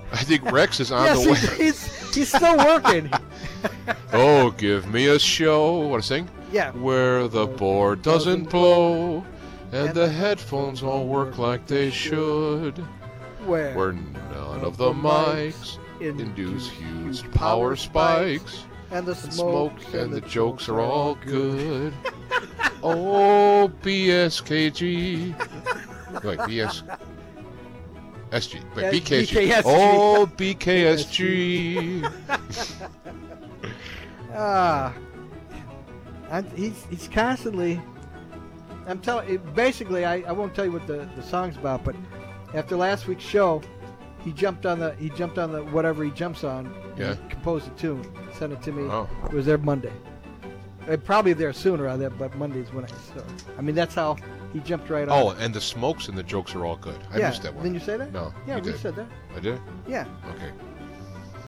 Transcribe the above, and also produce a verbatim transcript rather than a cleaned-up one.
I think Rex is on yes, the way. he's, he's, he's still working. Oh, give me a show. Want to sing? Yeah. Where the board doesn't blow, and the headphones all work like they should. Where, Where none of the mics induce huge power spikes. And the And smoke, smoke and the jokes are all good. Oh, B S K G. Wait, B S... S G. Wait, Yeah, B K S G. B K S G. Oh, B K S G. Ah, I'm, he's he's constantly. I'm telling. Basically, I, I won't tell you what the, the song's about, but after last week's show, he jumped on the he jumped on the whatever he jumps on. Yeah. And composed a tune, sent it to me. Oh. It was there Monday. It probably there sooner on that, but Monday's when I saw. I mean, that's how he jumped right on. Oh, and the smokes and the jokes are all good. I yeah. missed that one. Didn't you say that? No. Yeah, you we did. said that. I did? Yeah. Okay.